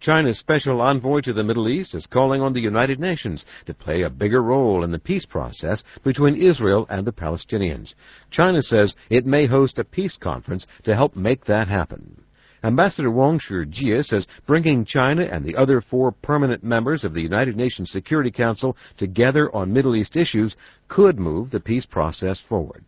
China's special envoy to the Middle East is calling on the United Nations to play a bigger role in the peace process between Israel and the Palestinians. China says it may host a peace conference to help make that happen. Ambassador Wang Shijie says bringing China and the other 4 permanent members of the United Nations Security Council together on Middle East issues could move the peace process forward.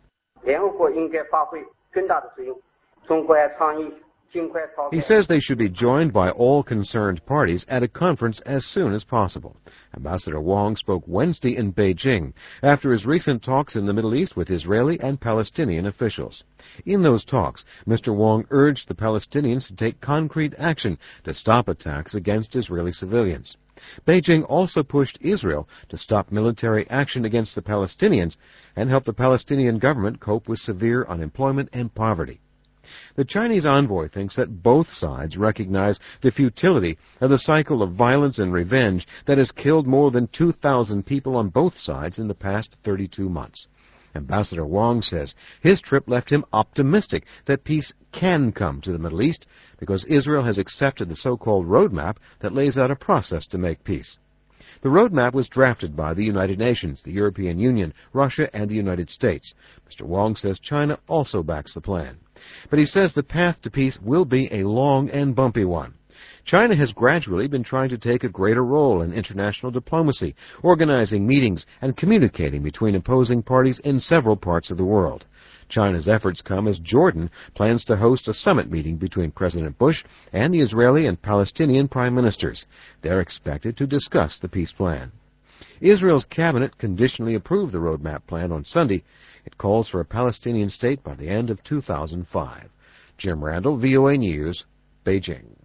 He says they should be joined by all concerned parties at a conference as soon as possible. Ambassador Wang spoke Wednesday in Beijing after his recent talks in the Middle East with Israeli and Palestinian officials. In those talks, Mr. Wang urged the Palestinians to take concrete action to stop attacks against Israeli civilians. Beijing also pushed Israel to stop military action against the Palestinians and help the Palestinian government cope with severe unemployment and poverty. The Chinese envoy thinks that both sides recognize the futility of the cycle of violence and revenge that has killed more than 2,000 people on both sides in the past 32 months. Ambassador Wang says his trip left him optimistic that peace can come to the Middle East because Israel has accepted the so-called roadmap that lays out a process to make peace. The roadmap was drafted by the United Nations, the European Union, Russia, and the United States. Mr. Wang says China also backs the plan. But he says the path to peace will be a long and bumpy one. China has gradually been trying to take a greater role in international diplomacy, organizing meetings and communicating between opposing parties in several parts of the world. China's efforts come as Jordan plans to host a summit meeting between President Bush and the Israeli and Palestinian prime ministers. They're expected to discuss the peace plan. Israel's cabinet conditionally approved the roadmap plan on Sunday. It calls for a Palestinian state by the end of 2005. Jim Randall, VOA News, Beijing.